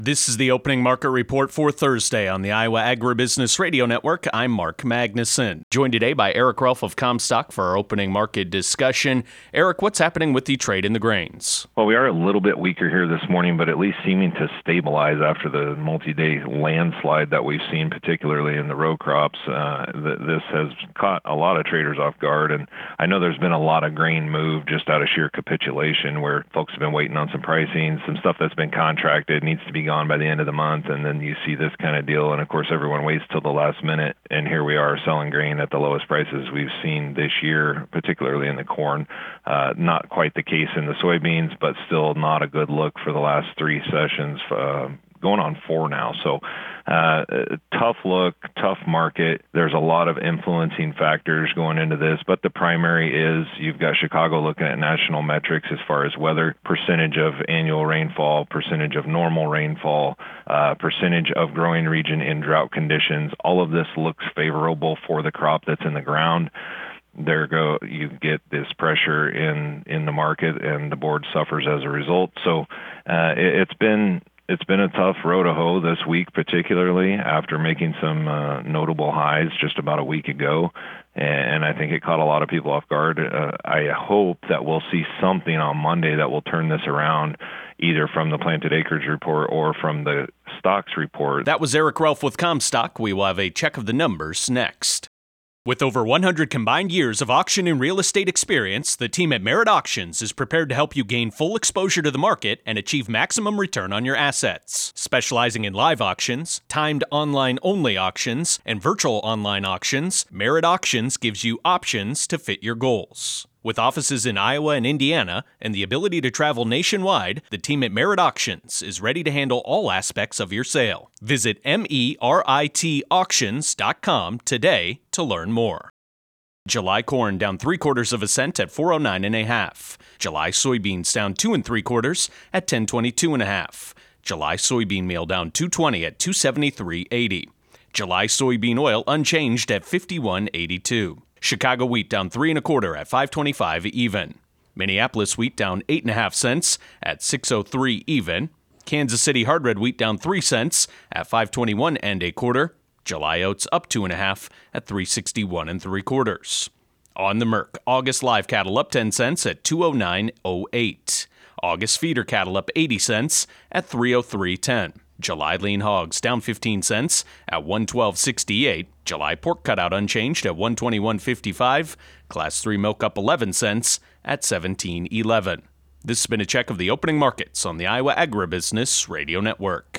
This is the opening market report for Thursday on the Iowa Agribusiness Radio Network. I'm Mark Magnuson, joined today by Eric Ralph of Comstock for our opening market discussion. Eric, what's happening with the trade in the grains? Well, we are a little bit weaker here this morning, but at least seeming to stabilize after the multi-day landslide that we've seen, particularly in the row crops. This has caught a lot of traders off guard, and I know there's been a lot of grain moved just out of sheer capitulation where folks have been waiting on some pricing, some stuff that's been contracted needs to be gone by the end of the month, and then you see this kind of deal, and of course everyone waits till the last minute, and here we are selling grain at the lowest prices we've seen this year, particularly in the corn. Not quite the case in the soybeans, but still not a good look for the last three sessions, going on four now. So tough look, tough market. There's a lot of influencing factors going into this, but the primary is you've got Chicago looking at national metrics as far as weather, percentage of annual rainfall, percentage of normal rainfall, percentage of growing region in drought conditions. All of this looks favorable for the crop that's in the ground. You get this pressure in the market, and the board suffers as a result. So it's been a tough row to hoe this week, particularly after making some notable highs just about a week ago, and I think it caught a lot of people off guard. I hope that we'll see something on Monday that will turn this around, either from the planted acreage report or from the stocks report. That was Eric Ralph with Comstock. We will have a check of the numbers next. With over 100 combined years of auction and real estate experience, the team at Merit Auctions is prepared to help you gain full exposure to the market and achieve maximum return on your assets. Specializing in live auctions, timed online-only auctions, and virtual online auctions, Merit Auctions gives you options to fit your goals. With offices in Iowa and Indiana and the ability to travel nationwide, the team at Merit Auctions is ready to handle all aspects of your sale. Visit meritauctions.com today to learn more. July corn down 3/4 cent at 409 1/2. July soybeans down 2 3/4 at 1022 1/2. July soybean meal down 220 at 273.80. July soybean oil unchanged at 51.82. Chicago wheat down 3 1/4 at 5.25 even. Minneapolis wheat down 8 1/2 cents at 6.03 even. Kansas City hard red wheat down 3 cents at 5.21 1/4. July oats up 2 1/2 at 3.61 3/4. On the Merc, August live cattle up 10 cents at 209.08. August feeder cattle up 80 cents at 303.10. July lean hogs down 15 cents at 112.68. July pork cutout unchanged at 121.55. Class 3 milk up 11 cents at 17.11. This has been a check of the opening markets on the Iowa Agribusiness Radio Network.